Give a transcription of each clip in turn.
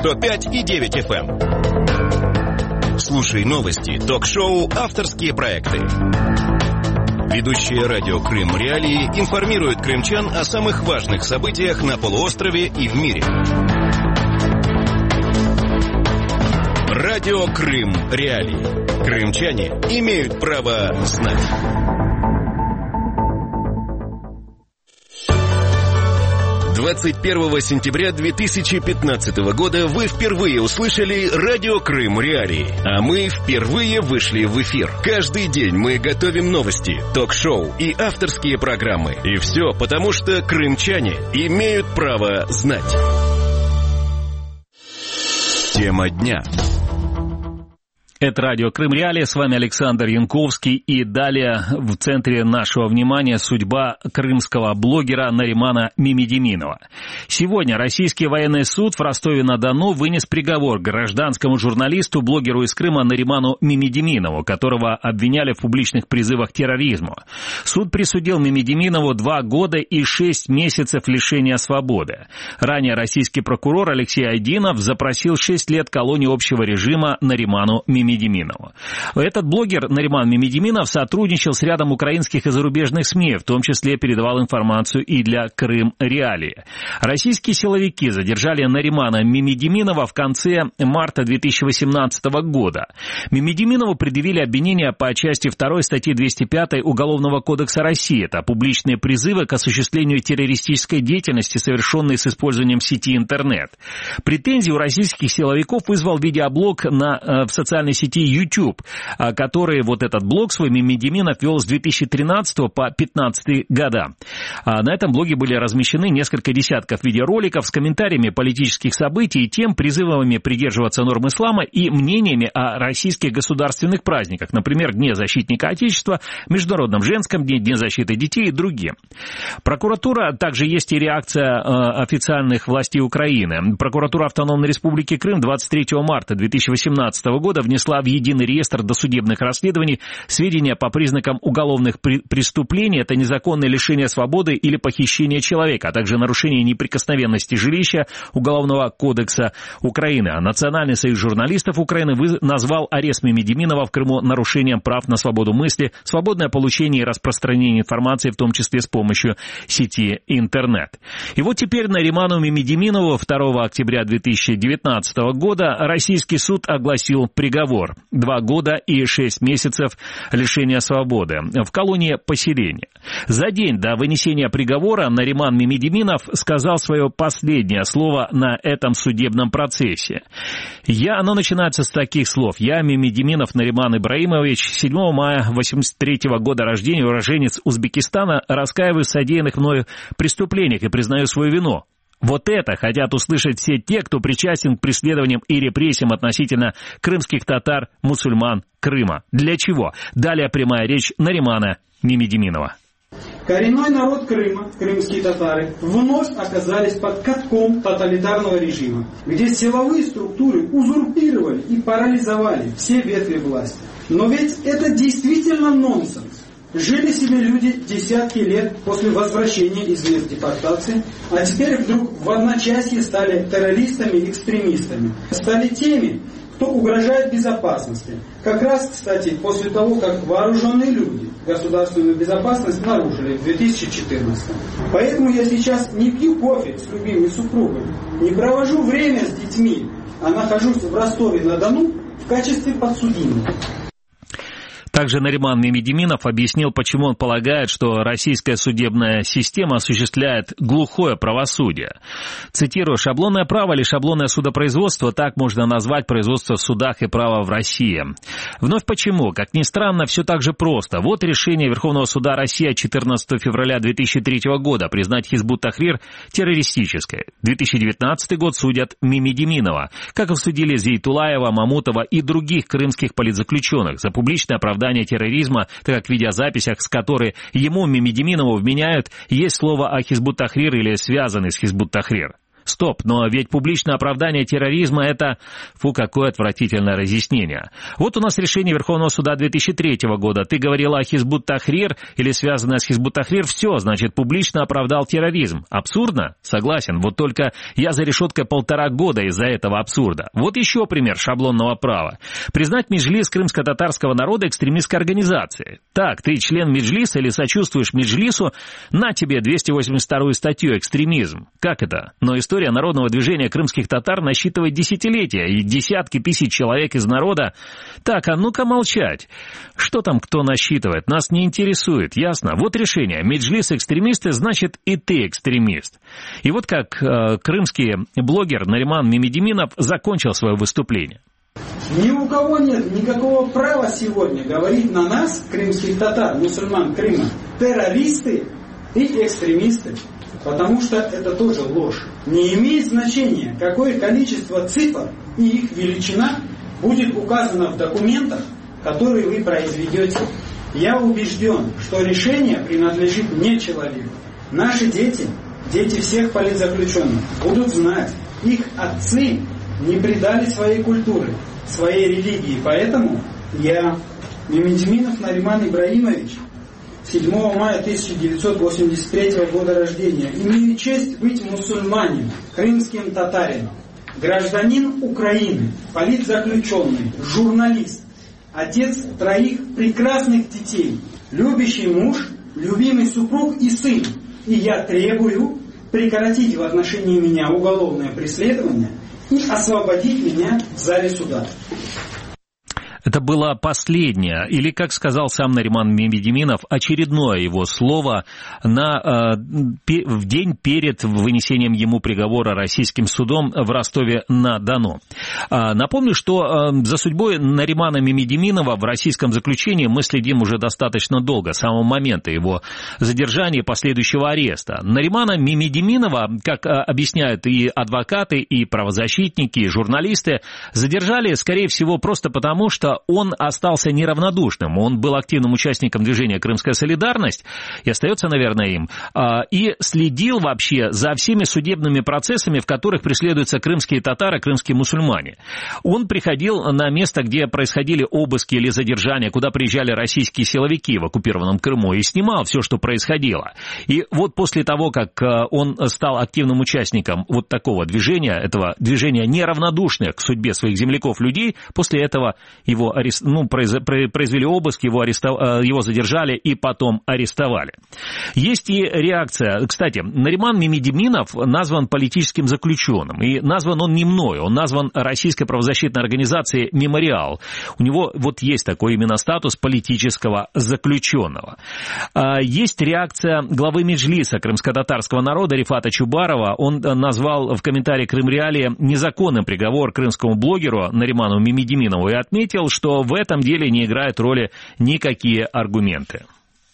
105 и 9 FM. Слушай новости, ток-шоу, авторские проекты. Ведущие радио Крым Реалии информируют крымчан о самых важных событиях на полуострове и в мире. Радио Крым Реалии. Крымчане имеют право знать. 21 сентября 2015 года вы впервые услышали радио Крым Реалии, а мы впервые вышли в эфир. Каждый день мы готовим новости, ток-шоу и авторские программы. И все потому, что крымчане имеют право знать. Тема дня. Это радио Крым Реалии, с вами Александр Янковский, и далее в центре нашего внимания судьба крымского блогера Наримана Мимедиминова. Сегодня российский военный суд в Ростове-на-Дону вынес приговор гражданскому журналисту, блогеру из Крыма Нариману Мимедиминову, которого обвиняли в публичных призывах к терроризму. Суд присудил Мимедиминову 2 года и 6 месяцев лишения свободы. Ранее российский прокурор Алексей Айдинов запросил 6 лет колонии общего режима Нариману Мимедиминову. Этот блогер Нариман Мимедиминов сотрудничал с рядом украинских и зарубежных СМИ, в том числе передавал информацию и для Крым Реалии. Российские силовики задержали Наримана Мимедиминова в конце марта 2018 года. Мимедиминову предъявили обвинения по части 2 статьи 205 Уголовного кодекса России. Это публичные призывы к осуществлению террористической деятельности, совершенной с использованием сети интернет. Претензии у российских силовиков вызвал видеоблог в социальной сети YouTube, который вот этот блог свой Мимедиминов вел с 2013 по 2015 года. На этом блоге были размещены несколько десятков видеороликов с комментариями политических событий и тем, призывами придерживаться норм ислама и мнениями о российских государственных праздниках, например, Дне защитника Отечества, Международном женском дне, Дне защиты детей и другие. Прокуратура, также есть и реакция официальных властей Украины. Прокуратура Автономной Республики Крым 23 марта 2018 года внесла в единый реестр досудебных расследований сведения по признакам уголовных преступлений. Это незаконное лишение свободы или похищение человека, а также нарушение неприкосновенности жилища Уголовного кодекса Украины. А Национальный союз журналистов Украины назвал арест Мимедиминова в Крыму нарушением прав на свободу мысли, свободное получение и распространение информации, в том числе с помощью сети интернет. И вот теперь Нариману Мимедиминову 2 октября 2019 года российский суд огласил приговор. 2 года и 6 месяцев лишения свободы в колонии поселения. За день до вынесения приговора Нариман Мимедиминов сказал свое последнее слово на этом судебном процессе. Оно начинается с таких слов. Я, Мимедиминов Нариман Ибраимович, 7 мая 1983 года рождения, уроженец Узбекистана, раскаиваюсь в содеянных мною преступлениях и признаю свою вину. Вот это хотят услышать все те, кто причастен к преследованиям и репрессиям относительно крымских татар, мусульман Крыма. Для чего? Далее прямая речь Наримана Мимедиминова. Коренной народ Крыма, крымские татары, вновь оказались под катком тоталитарного режима, где силовые структуры узурпировали и парализовали все ветви власти. Но ведь это действительно нонсенс. Жили себе люди десятки лет после возвращения из мест депортации, а теперь вдруг в одночасье стали террористами и экстремистами. Стали теми, кто угрожает безопасности. Как раз, кстати, после того, как вооруженные люди государственную безопасность нарушили в 2014. Поэтому я сейчас не пью кофе с любимой супругой, не провожу время с детьми, а нахожусь в Ростове-на-Дону в качестве подсудимого. Также Нариман Мимедиминов объяснил, почему он полагает, что российская судебная система осуществляет глухое правосудие. Цитирую, «Шаблонное право или шаблонное судопроизводство, так можно назвать производство в судах и право в России». Вновь почему? Как ни странно, все так же просто. Вот решение Верховного суда России от 14 февраля 2003 года признать Хизбут-Тахрир террористической. 2019 год судят Мимедиминова, как и судили Зейтулаева, Мамутова и других крымских политзаключенных за публичное оправдание терроризма, так как в видеозаписях, с которой ему, Мимедиминову, вменяют, есть слово о Хизбут-Тахрир или связанный с Хизбут-Тахрир. Стоп, но ведь публичное оправдание терроризма — это, какое отвратительное разъяснение. Вот у нас решение Верховного суда 2003 года. Ты говорила о Хизбут-Тахрир или связанное с Хизбут-Тахрир, все, значит, публично оправдал терроризм. Абсурдно? Согласен. Вот только я за решеткой 1,5 года из-за этого абсурда. Вот еще пример шаблонного права. Признать Меджлис крымско-татарского народа экстремистской организацией. Так, ты член Меджлиса или сочувствуешь Меджлису, на тебе 282-ю статью «Экстремизм». Как это? Но история народного движения крымских татар насчитывает десятилетия и десятки тысяч человек из народа. Так, а ну-ка молчать. Что там кто насчитывает? Нас не интересует, ясно? Вот решение. Меджлис экстремисты, значит и ты экстремист. И вот как крымский блогер Нариман Мемедиминов закончил свое выступление. Ни у кого нет никакого права сегодня говорить на нас, крымских татар, мусульман Крыма, террористы и экстремисты. Потому что это тоже ложь. Не имеет значения, какое количество цифр и их величина будет указано в документах, которые вы произведете. Я убежден, что решение принадлежит не человеку. Наши дети, дети всех политзаключенных, будут знать, их отцы не предали своей культуры, своей религии. Поэтому я, Мемедиминов Нариман Ибрагимович, 7 мая 1983 года рождения, имею честь быть мусульманином, крымским татарином, гражданин Украины, политзаключенный, журналист, отец 3 прекрасных детей, любящий муж, любимый супруг и сын. И я требую прекратить в отношении меня уголовное преследование и освободить меня в зале суда. Это было последнее, или, как сказал сам Нариман Мемедиминов, очередное его слово в день перед вынесением ему приговора российским судом в Ростове-на-Дону. Напомню, что за судьбой Наримана Мемедиминова в российском заключении мы следим уже достаточно долго, с самого момента его задержания и последующего ареста. Наримана Мемедиминова, как объясняют и адвокаты, и правозащитники, и журналисты, задержали, скорее всего, просто потому, что он остался неравнодушным. Он был активным участником движения «Крымская солидарность» и остается, наверное, им. И следил вообще за всеми судебными процессами, в которых преследуются крымские татары, крымские мусульмане. Он приходил на место, где происходили обыски или задержания, куда приезжали российские силовики в оккупированном Крыму, и снимал все, что происходило. И вот после того, как он стал активным участником вот такого движения, этого движения неравнодушных к судьбе своих земляков людей, после этого его произвели обыск, его задержали и потом арестовали. Есть и реакция. Кстати, Нариман Мемедиминов назван политическим заключенным. И назван он не мною, он назван российской правозащитной организацией «Мемориал». У него вот есть такой именно статус политического заключенного. Есть реакция главы Меджлиса крымско-татарского народа Рифата Чубарова. Он назвал в комментарии «Крым-Реалии» незаконным приговор крымскому блогеру Нариману Мемедиминову и отметил, что в этом деле не играют роли никакие аргументы.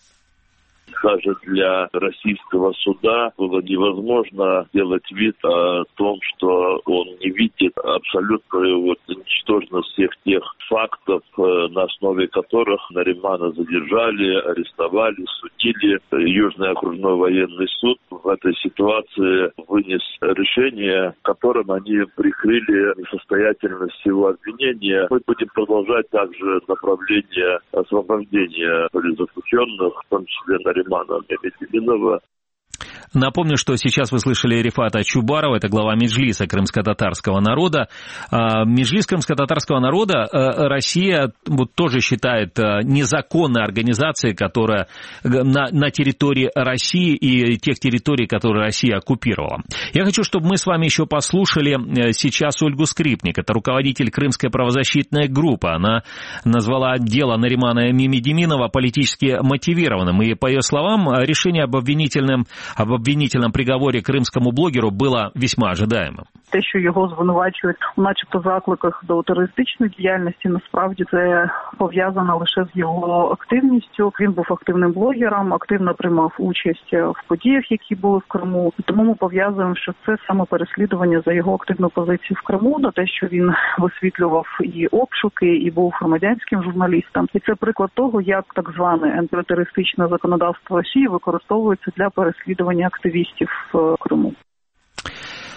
Даже для российского суда было невозможно делать вид о том, что он не видит абсолютную ничтожность всех тех фактов, на основе которых Наримана задержали, арестовали, судили. Южный окружной военный суд в этой ситуации вынес решение, в котором они прикрыли несостоятельность его обвинения. Мы будем продолжать также направление освобождения политзаключенных, в том числе Наримана Мемедиминова. Напомню, что сейчас вы слышали Рифата Чубарова, это глава Меджлиса крымско-татарского народа. Меджлис крымско-татарского народа Россия тоже считает незаконной организацией, которая на территории России и тех территорий, которые Россия оккупировала. Я хочу, чтобы мы с вами еще послушали сейчас Ольгу Скрипник. Это руководитель Крымской правозащитной группы. Она назвала дело Наримана Мемедиминова политически мотивированным. И, по ее словам, решение об обвинительном приговорі кримському блогеру було весьма ожидаемим. Те, що його звинувачують у начебто закликах до терористичної діяльності, насправді це пов'язано лише з його активністю. Він був активним блогером, активно приймав участь в подіях, які були в Криму. Тому ми пов'язуємо, що це саме переслідування за його активну позицію в Криму, на те, що він висвітлював і обшуки, і був громадянським журналістом. І це приклад того, як так зване антитерористичне законодавство Росії використовується для переслідування активістів в Криму.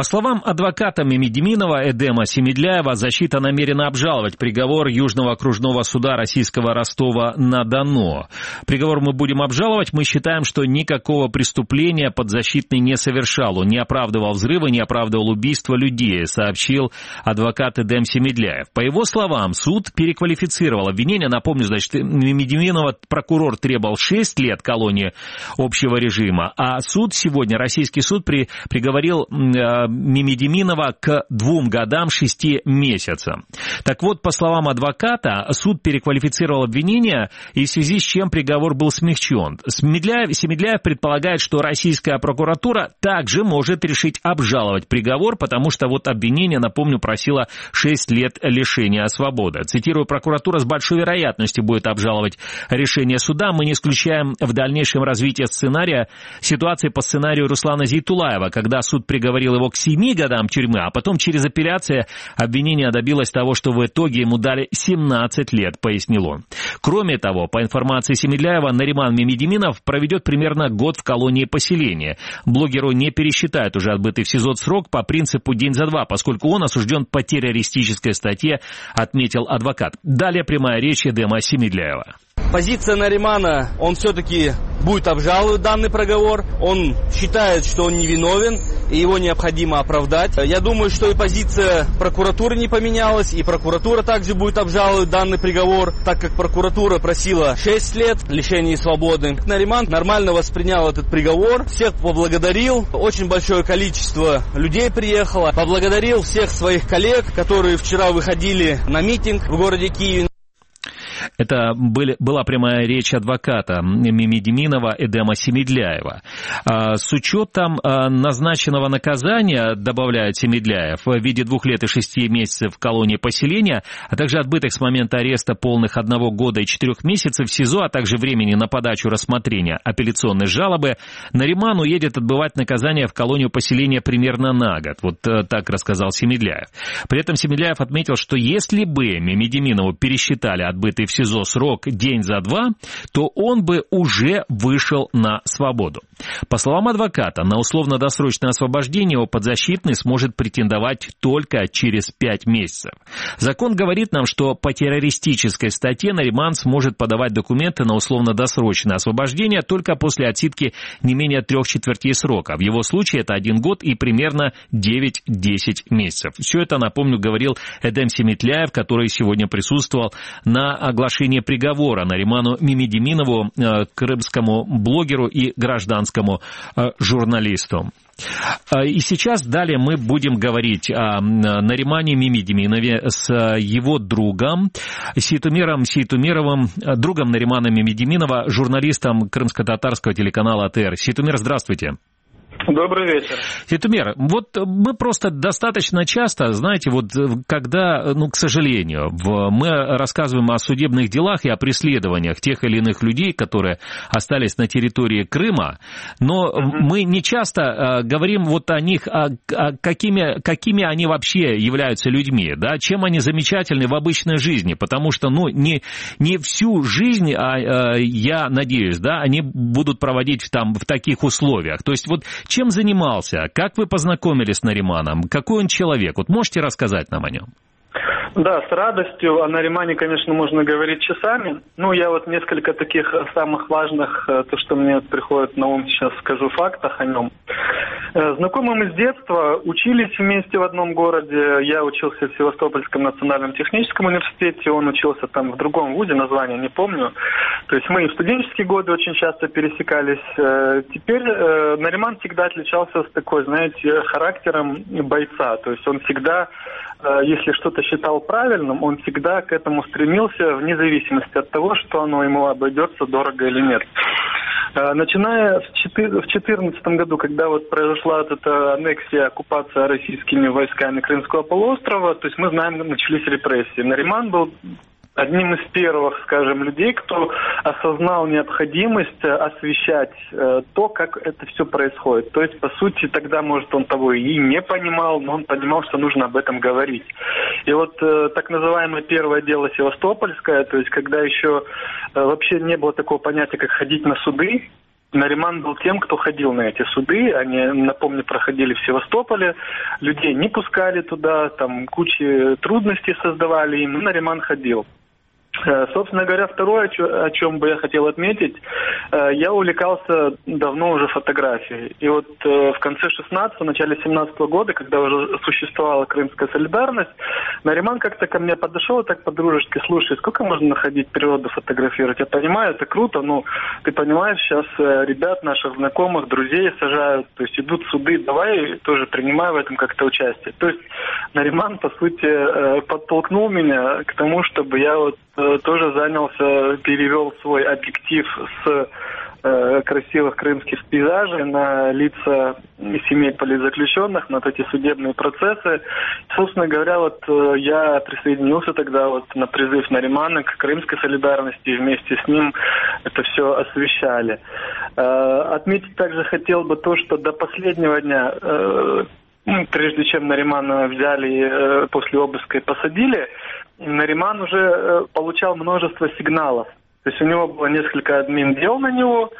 По словам адвоката Мемедиминова Эдема Семедляева, защита намерена обжаловать приговор Южного окружного суда российского Ростова-на-Дону. Приговор мы будем обжаловать. Мы считаем, что никакого преступления подзащитный не совершал. Он не оправдывал взрывы, не оправдывал убийство людей, сообщил адвокат Эдем Семедляев. По его словам, суд переквалифицировал обвинение. Напомню, значит, Мемедиминова прокурор требовал 6 лет колонии общего режима, а суд сегодня, российский суд, приговорил Мемедиминова к 2 годам 6 месяцам. Так вот, по словам адвоката, суд переквалифицировал обвинение, и в связи с чем приговор был смягчен. Семедляев предполагает, что российская прокуратура также может решить обжаловать приговор, потому что вот обвинение, напомню, просило 6 лет лишения свободы. Цитирую, прокуратура с большой вероятностью будет обжаловать решение суда. Мы не исключаем в дальнейшем развитие ситуации по сценарию Руслана Зейтулаева, когда суд приговорил его к 7 годам тюрьмы, а потом через апелляцию обвинение добилось того, что в итоге ему дали 17 лет, пояснил он. Кроме того, по информации Семедляева, Нариман Мемедиминов проведет примерно год в колонии поселения. Блогеру не пересчитают уже отбытый в СИЗО срок по принципу день за два, поскольку он осужден по террористической статье, отметил адвокат. Далее прямая речь Эдема Семедляева. Позиция Наримана, он все-таки будет обжаловать данный приговор. Он считает, что он невиновен, и его необходимо оправдать. Я думаю, что и позиция прокуратуры не поменялась, и прокуратура также будет обжаловать данный приговор, так как прокуратура просила 6 лет лишения свободы. Нариман нормально воспринял этот приговор, всех поблагодарил, очень большое количество людей приехало, поблагодарил всех своих коллег, которые вчера выходили на митинг в городе Киеве. Это была прямая речь адвоката Мемедиминова Эдема Семедляева. С учетом назначенного наказания, добавляет Семедляев, в виде 2 лет и 6 месяцев в колонии поселения, а также отбытых с момента ареста полных 1 года и 4 месяцев в СИЗО, а также времени на подачу рассмотрения апелляционной жалобы, Нариман уедет отбывать наказание в колонию поселения примерно на год. Вот так рассказал Семедляев. При этом Семедляев отметил, что если бы Мемедиминову пересчитали отбытый в СИЗО срок день за 2, то он бы уже вышел на свободу. По словам адвоката, на условно-досрочное освобождение его подзащитный сможет претендовать только через 5 месяцев. Закон говорит нам, что по террористической статье Нариман сможет подавать документы на условно-досрочное освобождение только после отсидки не менее 3/4 срока. В его случае это 1 год и примерно 9-10 месяцев. Все это, напомню, говорил Эдем Семедляев, который сегодня присутствовал на оглашении приговора Нариману Мемедиминову, крымскому блогеру и гражданскому журналисту. И сейчас далее мы будем говорить о Наримане Мемедиминове с его другом Сейтумером Сейтумеровым, другом Наримана Мемедиминова, журналистом крымско-татарского телеканала АТР. Сейтумер, здравствуйте. Добрый вечер. Сейтумер, вот мы просто достаточно часто, знаете, вот когда, к сожалению, мы рассказываем о судебных делах и о преследованиях тех или иных людей, которые остались на территории Крыма, но мы не часто говорим вот о них, какими они вообще являются людьми, да, чем они замечательны в обычной жизни, потому что, не всю жизнь, я надеюсь, да, они будут проводить там в таких условиях. То есть вот чем занимался? Как вы познакомились с Нариманом? Какой он человек? Вот можете рассказать нам о нем? Да, с радостью. О Наримане, конечно, можно говорить часами. Я вот несколько таких самых важных, то, что мне приходит на ум, сейчас скажу в фактах о нем. Знакомы мы с детства, учились вместе в одном городе. Я учился в Севастопольском национальном техническом университете, он учился там в другом вузе, название не помню. То есть мы и в студенческие годы очень часто пересекались. Теперь Нариман всегда отличался с такой, знаете, характером бойца. То есть он всегда, если что-то считал правильным, он всегда к этому стремился, вне зависимости от того, что оно ему обойдется дорого или нет. Начиная в 2014 году, когда вот произошла вот эта аннексия, оккупация российскими войсками Крымского полуострова, то есть мы знаем, начались репрессии. Нариман был одним из первых, скажем, людей, кто осознал необходимость освещать то, как это все происходит. То есть, по сути, тогда, может, он того и не понимал, но он понимал, что нужно об этом говорить. И вот так называемое первое дело Севастопольское, то есть, когда еще вообще не было такого понятия, как ходить на суды, Нариман был тем, кто ходил на эти суды. Они, напомню, проходили в Севастополе. Людей не пускали туда, там кучу трудностей создавали им. Нариман ходил. Собственно говоря, второе, о чем бы я хотел отметить, я увлекался давно уже фотографией. И вот в конце 16-го, начале 17-го года, когда уже существовала Крымская солидарность, Нариман как-то ко мне подошел и так по-дружески: слушай, сколько можно находить природу фотографировать? Я понимаю, это круто, но ты понимаешь, сейчас ребят, наших знакомых, друзей сажают, то есть идут суды, давай тоже принимай в этом как-то участие. То есть Нариман, по сути, подтолкнул меня к тому, чтобы я вот тоже занялся, перевел свой объектив с красивых крымских пейзажей на лица семей политзаключенных, на эти судебные процессы. Собственно говоря, вот я присоединился тогда вот на призыв Наримана к Крымской солидарности, и вместе с ним это все освещали. Отметить также хотел бы то, что до последнего дня, прежде чем Наримана взяли после обыска и посадили, Нариман уже получал множество сигналов. То есть у него было несколько админ-дел на него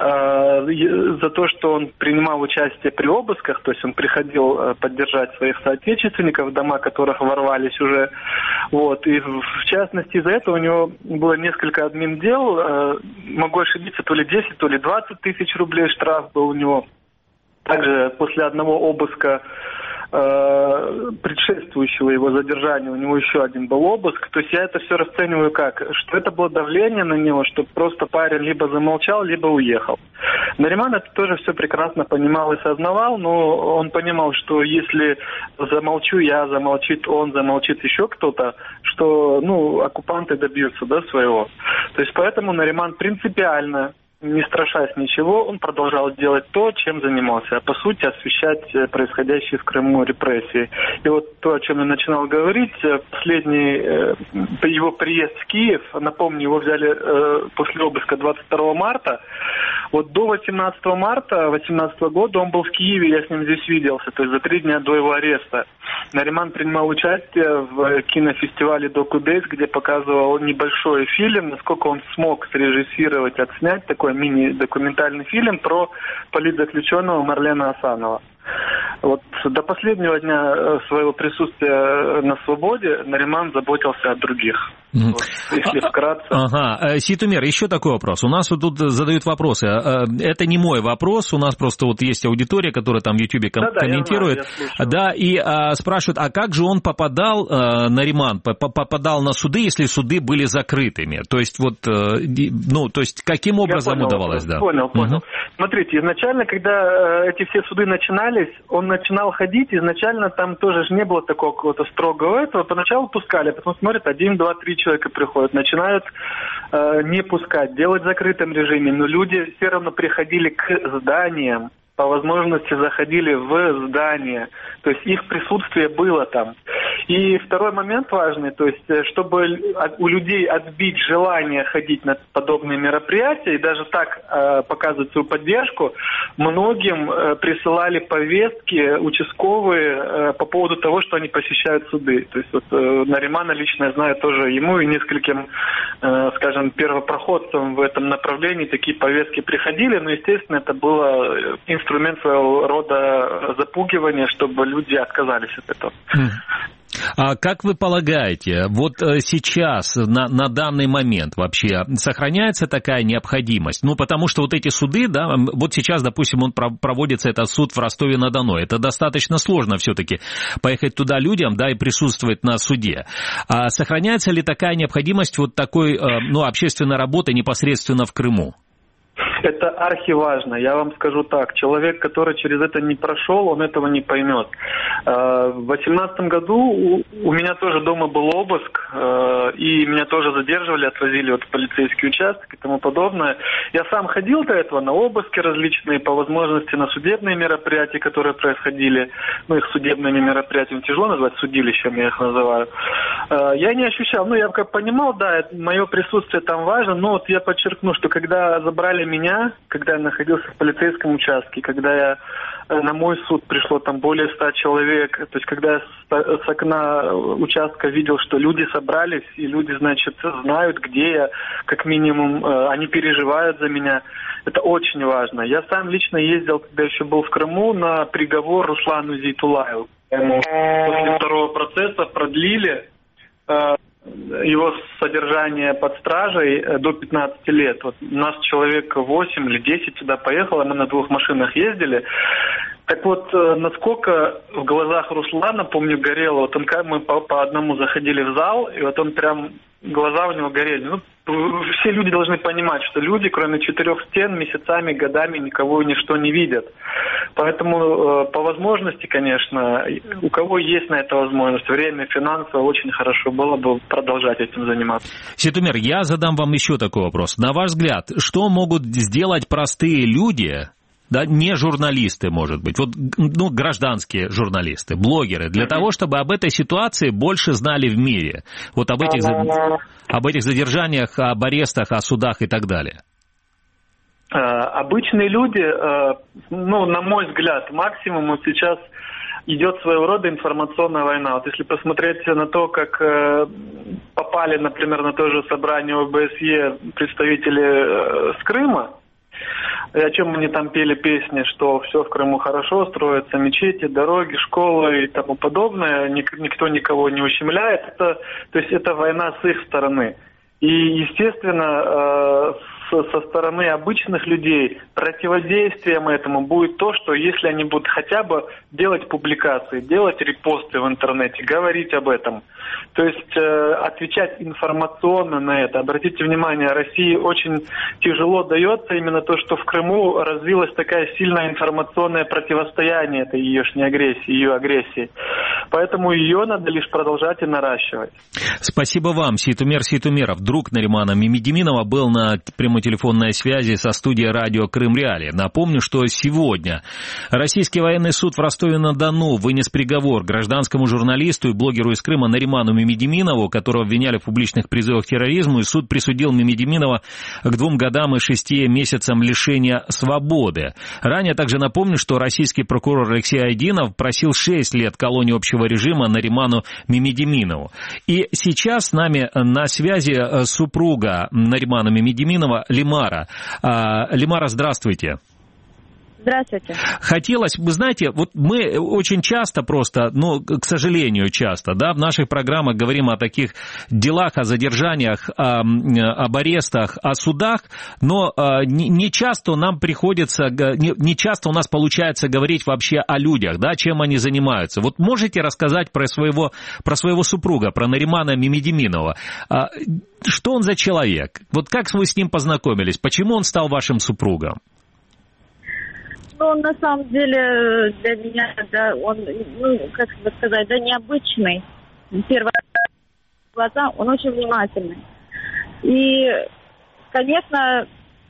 за то, что он принимал участие при обысках, то есть он приходил поддержать своих соотечественников, в дома которых ворвались уже. Вот. И в частности из-за этого у него было несколько админ-дел. Могу ошибиться, то ли 10, то ли 20 тысяч рублей штраф был у него. Также после одного обыска, предшествующего его задержанию, у него еще один был обыск. То есть я это все расцениваю как, что это было давление на него, что просто парень либо замолчал, либо уехал. Нариман это тоже все прекрасно понимал и сознавал, но он понимал, что если замолчу я, замолчит он, замолчит еще кто-то, что оккупанты добьются своего. То есть поэтому Нариман принципиально, не страшась ничего, он продолжал делать то, чем занимался, а по сути освещать происходящие в Крыму репрессии. И вот то, о чем я начинал говорить, последний его приезд в Киев, напомню, его взяли после обыска 22 марта, вот до 18 марта 2018 года он был в Киеве, я с ним здесь виделся, то есть за 3 дня до его ареста. Нариман принимал участие в кинофестивале «Доку-Дейс», где показывал небольшой фильм, насколько он смог срежиссировать, отснять такой мини-документальный фильм про политзаключенного Марлена Асанова. Вот до последнего дня своего присутствия на свободе Нариман заботился о других. Вот, если вкратце. Ага. Ситумер, еще такой вопрос. У нас вот тут задают вопросы. Это не мой вопрос, у нас просто вот есть аудитория, которая там в Ютьюбе комментирует. Я знаю, и спрашивают, а как же он попадал, Нариман, попадал на суды, если суды были закрытыми? То есть вот, то есть каким образом удавалось? Понял. Смотрите, изначально, когда эти все суды начинались, он начинал ходить, изначально там тоже же не было такого какого-то строгого этого. Поначалу пускали, потом смотрят, 1, 2, 3 человека приходят, начинают не пускать, делать в закрытом режиме, но люди все равно приходили к зданиям, по возможности заходили в здание, то есть их присутствие было там. И второй момент важный, то есть чтобы у людей отбить желание ходить на подобные мероприятия и даже так показывать свою поддержку, многим присылали повестки участковые по поводу того, что они посещают суды. То есть вот Наримана лично я знаю тоже ему и нескольким, скажем, первопроходцам в этом направлении такие повестки приходили, но, естественно, это было инструмент своего рода запугивания, чтобы люди отказались от этого. А как вы полагаете, вот сейчас, на данный момент вообще сохраняется такая необходимость? Потому что вот эти суды, вот сейчас, допустим, проводится этот суд в Ростове-на-Дону. Это достаточно сложно все-таки поехать туда людям, и присутствовать на суде. А сохраняется ли такая необходимость вот такой, общественной работы непосредственно в Крыму? Это архиважно, я вам скажу так. Человек, который через это не прошел, он этого не поймет. В 2018 году у меня тоже дома был обыск, и меня тоже задерживали, отвозили в полицейский участок и тому подобное. Я сам ходил до этого на обыски различные, по возможности на судебные мероприятия, которые происходили. Их судебными мероприятиями тяжело назвать, судилищем я их называю. Я не ощущал, я как понимал, мое присутствие там важно, но вот я подчеркну, что когда забрали меня, когда я находился в полицейском участке, когда на мой суд пришло там более 100 человек, то есть когда я с окна участка видел, что люди собрались, и люди, значит, знают, где я, как минимум, они переживают за меня. Это очень важно. Я сам лично ездил, когда еще был в Крыму, на приговор Руслану Зейтулаеву. После второго процесса продлили его содержание под стражей до 15 лет. Вот у нас человек 8 или 10 сюда поехало, мы на 2 машинах ездили. Так вот, насколько в глазах Руслана, помню, горело, вот он, мы по одному заходили в зал, и вот он прям, глаза у него горели. Ну, все люди должны понимать, что люди, кроме 4 стен, месяцами, годами никого и ничто не видят. Поэтому, по возможности, конечно, у кого есть на это возможность, время, финансово, очень хорошо было бы продолжать этим заниматься. Ситумер, я задам вам еще такой вопрос. На ваш взгляд, что могут сделать простые люди, да, не журналисты, может быть, вот, ну, гражданские журналисты, блогеры, для того, чтобы об этой ситуации больше знали в мире, вот об этих задержаниях, об арестах, о судах и так далее? Обычные люди, ну, на мой взгляд, максимум вот сейчас идет своего рода информационная война. Вот если посмотреть на то, как попали, например, на то же собрание ОБСЕ представители с Крыма, и о чем они там пели песни, что все в Крыму хорошо, строятся мечети, дороги, школы и тому подобное, никто никого не ущемляет, то есть это война с их стороны. И, естественно, со стороны обычных людей противодействием этому будет то, что если они будут хотя бы делать публикации, делать репосты в интернете, говорить об этом, то есть отвечать информационно на это. Обратите внимание, России очень тяжело дается именно то, что в Крыму развилась такая сильная информационное противостояние этой еешней агрессии, ее агрессии. Поэтому ее надо лишь продолжать и наращивать. Спасибо вам, Ситумер Ситумеров, друг Наримана Мимедиминова, был на прямой телефонной связи со студией радио Крым Реалии. Напомню, что сегодня российский военный суд в Ростове-на-Дону вынес приговор гражданскому журналисту и блогеру из Крыма Нариману Мимедиминову, которого обвиняли в публичных призывах к терроризму, и суд присудил Мимедиминова к 2 годам и 6 месяцам лишения свободы. Ранее также напомню, что российский прокурор Алексей Айдинов просил 6 лет колонии общего режима Нариману Мимедиминову. И сейчас с нами на связи супруга Наримана Мимедиминова Лимара. Лимара, здравствуйте. Здравствуйте. Хотелось, вы знаете, вот мы очень часто просто, ну, к сожалению, часто, да, в наших программах говорим о таких делах, о задержаниях, об арестах, о судах, но не часто нам приходится, не часто у нас получается говорить вообще о людях, да, чем они занимаются. Вот можете рассказать про своего супруга, про Наримана Мимедиминова? Что он за человек? Вот как вы с ним познакомились? Почему он стал вашим супругом? Ну, на самом деле, для меня, да, он, ну, как бы сказать, да, необычный. Первые глаза, он очень внимательный. И, конечно,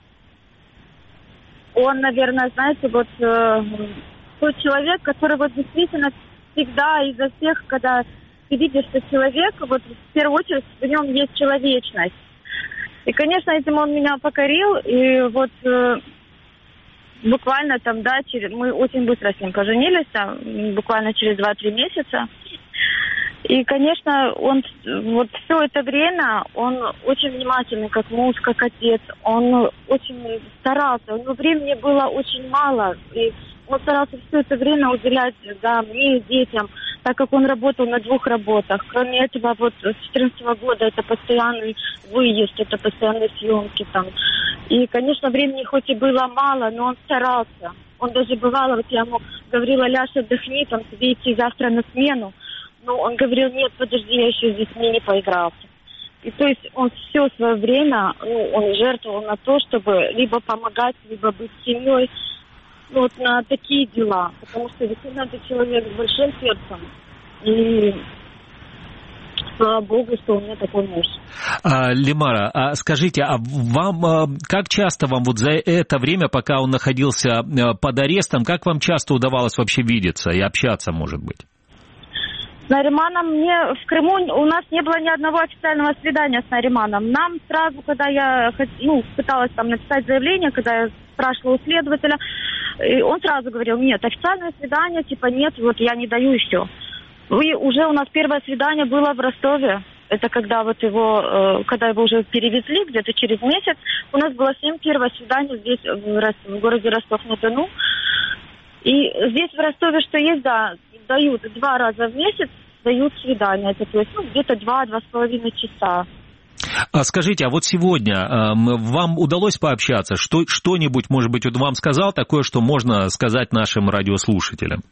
он, наверное, знаете, вот тот человек, который вот действительно всегда изо всех, когда ты видишь, что человек, вот в первую очередь в нем есть человечность. И, конечно, этим он меня покорил, и вот... Буквально там, да, мы очень быстро с ним поженились, там, буквально через 2-3 месяца. И, конечно, он вот все это время, он очень внимательный, как муж, как отец. Он очень старался, у него времени было очень мало. И он старался все это время уделять, да, мне и детям, так как он работал на 2 работах. Кроме этого, вот с 2014 года это постоянный выезд, это постоянные съемки там. И, конечно, времени хоть и было мало, но он старался. Он даже бывало, вот я ему говорила: Ляш, отдохни, там тебе идти завтра на смену. Но он говорил: нет, подожди, я еще здесь не поигрался. И то есть он все свое время, ну, он жертвовал на то, чтобы либо помогать, либо быть семьей, ну, вот на такие дела. Потому что действительно это человек с большим сердцем. И слава Богу, что у меня такой муж. Лимара, скажите, а вам, как часто вам вот за это время, пока он находился под арестом, как вам часто удавалось вообще видеться и общаться, может быть? С Нариманом мне в Крыму у нас не было ни одного официального свидания с Нариманом. Нам сразу, когда я пыталась там написать заявление, когда я спрашивала у следователя, он сразу говорил: нет, официальное свидание, типа нет, вот я не даю и все. И уже у нас первое свидание было в Ростове. это когда вот его, когда его уже перевезли, где-то через месяц, у нас было с ним первое свидание здесь, в городе Ростов-на-Дону. И здесь в Ростове что есть, да, дают 2 раза в месяц, дают свидания, это, то есть, где-то 2-2,5 часа. Скажите, а вот сегодня вам удалось пообщаться? Что-нибудь, может быть, вам сказал такое, что можно сказать нашим радиослушателям?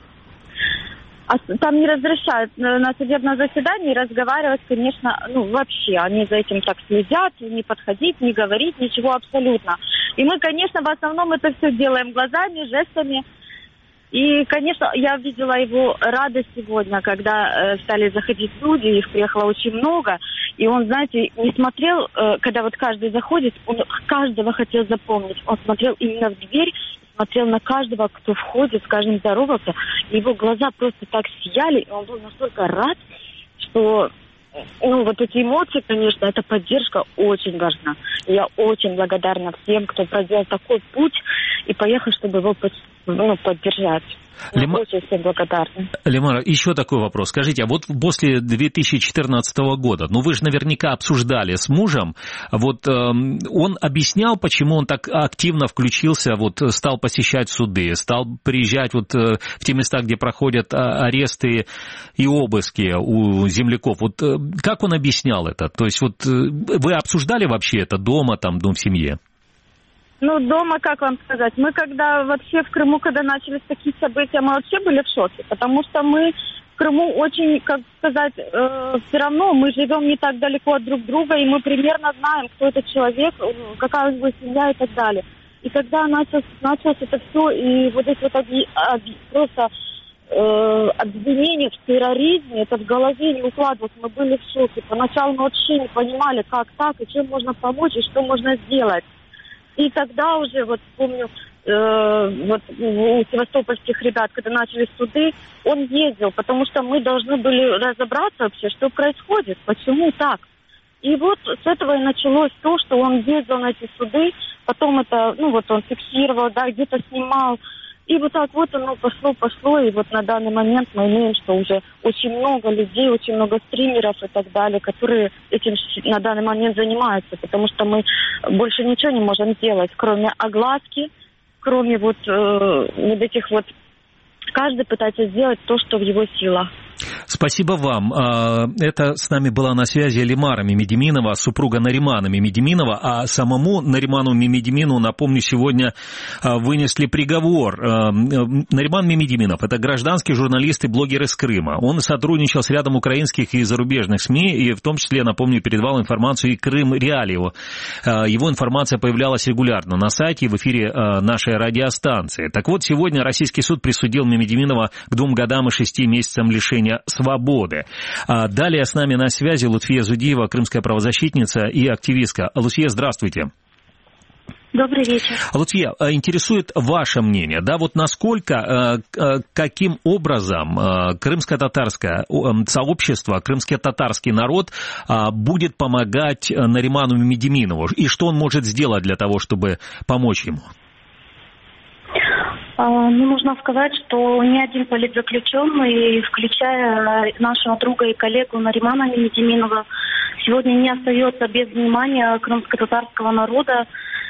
Там не разрешают на судебное заседание разговаривать, конечно, вообще. Они за этим так следят, не подходить, не говорить, ничего абсолютно. И мы, конечно, в основном это все делаем глазами, жестами. И, конечно, я видела его радость сегодня, когда стали заходить люди, их приехало очень много. И он, знаете, не смотрел, когда вот каждый заходит, он каждого хотел запомнить. Он смотрел именно в дверь, смотрел на каждого, кто входит, с каждым здоровался. Его глаза просто так сияли, и он был настолько рад, что... вот эти эмоции, конечно, эта поддержка очень важна. Я очень благодарна всем, кто проделал такой путь и поехал, чтобы его поддержать. Я очень всем благодарна. Лимара, еще такой вопрос. Скажите, а вот после 2014 года, вы же наверняка обсуждали с мужем, он объяснял, почему он так активно включился, стал посещать суды, стал приезжать в те места, где проходят аресты и обыски у земляков. Как он объяснял это? То есть вы обсуждали вообще это дома, в семье? Дома, как вам сказать, мы когда вообще в Крыму, когда начались такие события, мы вообще были в шоке, потому что мы в Крыму очень, как сказать, все равно мы живем не так далеко от друг друга, и мы примерно знаем, кто этот человек, какая у него семья и так далее. И когда началось это все, и эти просто обвинения в терроризме, это в голове не укладывалось, мы были в шоке. Поначалу мы вообще не понимали, как так, и чем можно помочь, и что можно сделать. И тогда уже, помню, у севастопольских ребят, когда начались суды, он ездил, потому что мы должны были разобраться вообще, что происходит, почему так. И с этого и началось то, что он ездил на эти суды, потом это, он фиксировал, где-то снимал. И оно пошло, и на данный момент мы имеем, что уже очень много людей, очень много стримеров и так далее, которые этим на данный момент занимаются, потому что мы больше ничего не можем сделать, кроме огласки, кроме этих каждый пытается сделать то, что в его силах. Спасибо вам. Это с нами была на связи Лимара Мемедиминова, супруга Наримана Мемедиминова, а самому Нариману Мемедимину, напомню, сегодня вынесли приговор. Нариман Мемедиминов – это гражданский журналист и блогер из Крыма. Он сотрудничал с рядом украинских и зарубежных СМИ, и в том числе, напомню, передавал информацию и Крым Реалии. Его информация появлялась регулярно на сайте и в эфире нашей радиостанции. Так вот, сегодня российский суд присудил Мемедиминова к 2 годам и 6 месяцам лишения свободы. Далее с нами на связи Лутфия Зудиева, крымская правозащитница и активистка. Лутфия, здравствуйте. Добрый вечер. Лутфия, интересует ваше мнение, насколько, каким образом крымско-татарское сообщество, крымско-татарский народ будет помогать Нариману Мемедиминову, и что он может сделать для того, чтобы помочь ему? Нужно сказать, что ни один политзаключенный, включая нашего друга и коллегу Наримана Мемедиминова, сегодня не остается без внимания крымско-татарского народа.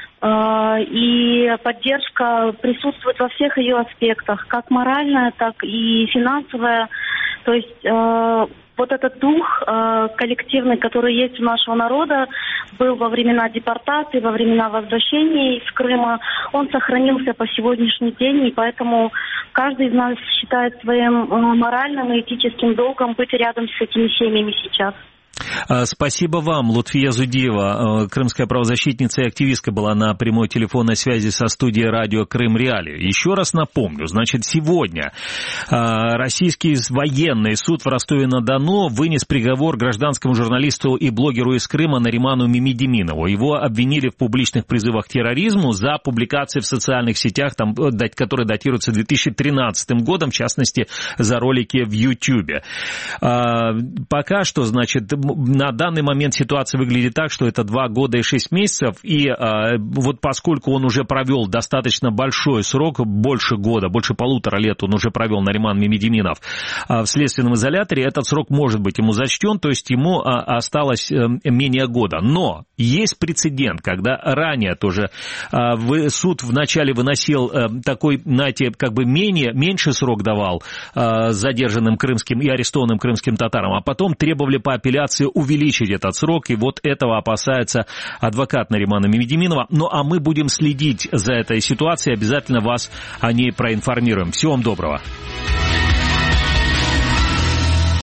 И поддержка присутствует во всех ее аспектах, как моральная, так и финансовая. То есть этот дух коллективный, который есть у нашего народа, был во времена депортации, во времена возвращения из Крыма, он сохранился по сегодняшний день, и поэтому каждый из нас считает своим моральным и этическим долгом быть рядом с этими семьями сейчас. Спасибо вам. Лутфия Зудиева, крымская правозащитница и активистка, была на прямой телефонной связи со студией радио Крым Реалии. Еще раз напомню, сегодня российский военный суд в Ростове-на-Дону вынес приговор гражданскому журналисту и блогеру из Крыма Нариману Мемедиминову. Его обвинили в публичных призывах к терроризму за публикации в социальных сетях, которые датируются 2013 годом, в частности, за ролики в YouTube. Пока что, на данный момент ситуация выглядит так, что это 2 года и 6 месяцев, и вот поскольку он уже провел достаточно большой срок, больше года, больше 1,5 лет он уже провел Нариман Мемедиминов в следственном изоляторе, этот срок может быть ему зачтен, то есть ему осталось менее года. Но есть прецедент, когда ранее тоже суд вначале выносил такой, знаете, как бы меньше срок давал задержанным крымским и арестованным крымским татарам, а потом требовали по апелляции увеличить этот срок, и вот этого опасается адвокат Наримана Мемедиминова. Ну, а мы будем следить за этой ситуацией, обязательно вас о ней проинформируем. Всего вам доброго.